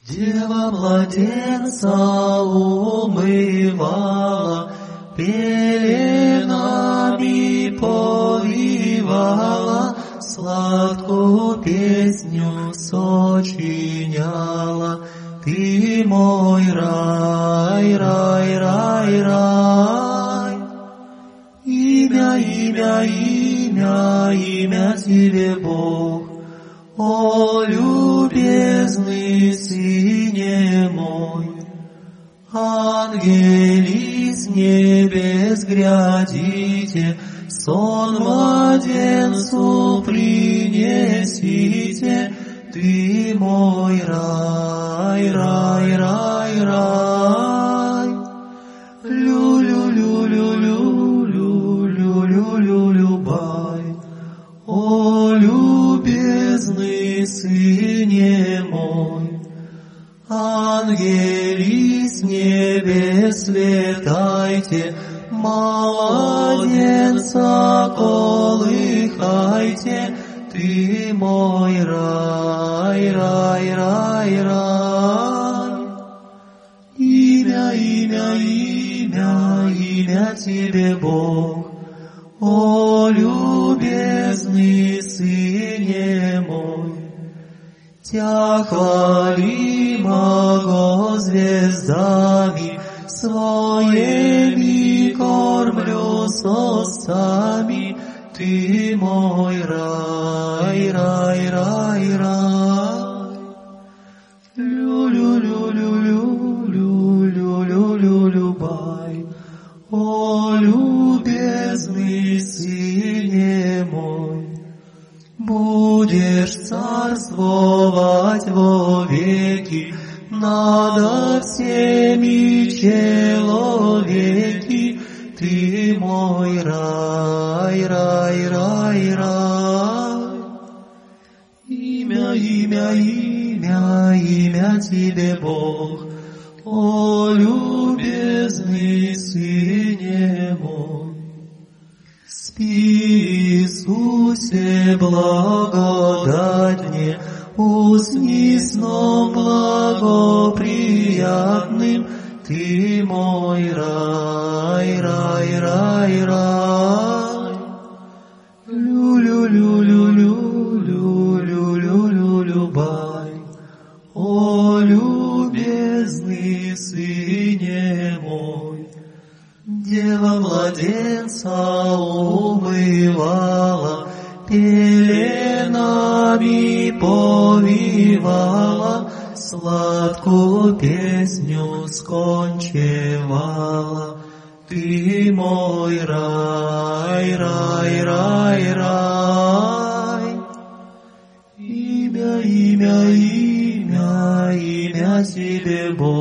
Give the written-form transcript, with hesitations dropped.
Дева младенца умывала, пеленами повивала, сладкую песню сочиняла. Ты мой рай, рай, рай, рай. Имя, имя, имя, имя тебе, Бог. О, любезный Сыне мой, ангели с небес грядите, сон младенцу принесите. Ты мой рай, рай, рай, рай. Лю-лю-лю-лю-лю-лю-лю-лю-лю-бай. О, любезный Сыне мой, ангели с небес летайте, младенца колыхайте. Ты мой рай, рай, рай, рай. Имя, имя, имя, имя тебе, Бог. О, любезный Сыне мой, Тя хвалимого звездами, своими кормлю сосами. Ты мой рай, рай, рай, рай. Лю-лю-лю-лю-лю-лю-лю-лю-бай. О, любезный Сыне мой, будешь царствовать вовеки над всеми человеки. Ты мой рай, рай, рай, рай. Имя, имя, имя, имя тебе, Бог. О, любезный Сыне мой, спи, Иисусе, благодать мне, усни сном благоприятным. Ты мой рай, рай, рай, рай. Лю-лю-лю-лю-лю-лю-лю-лю-лю-бай. О, любезный Сыне мой, Дева младенца умывала, пеленами повивала, сладкую песню скончевала. Ты мой рай, рай, рай, рай. Имя, имя, имя, имя тебе, Бог.